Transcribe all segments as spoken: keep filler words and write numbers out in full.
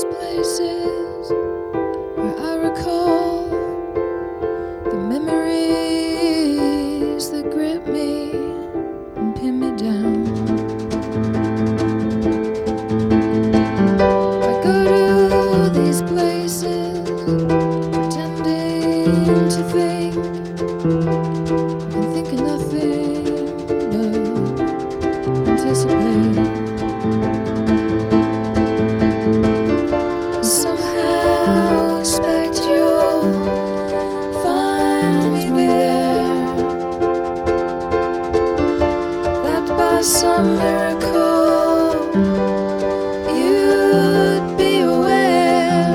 these places where I recall the memories that grip me and pin me down. I go to these places pretending to think and thinking nothing but anticipate. Somehow expect you'll find me there, that by some miracle you'd be aware.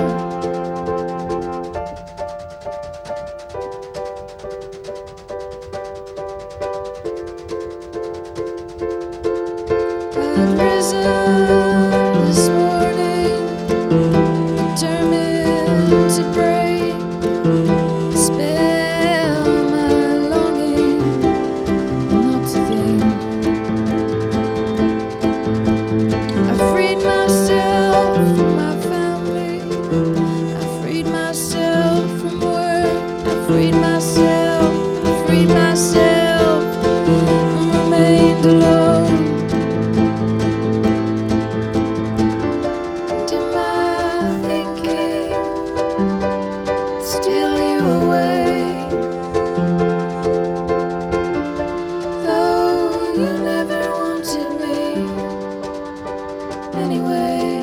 I'd risen this morning determined to break the spell, my longing not to think. I freed myself from my family, I freed myself from work, I freed myself, I freed myself and remained alone. Steal you away, though you never wanted me anyway.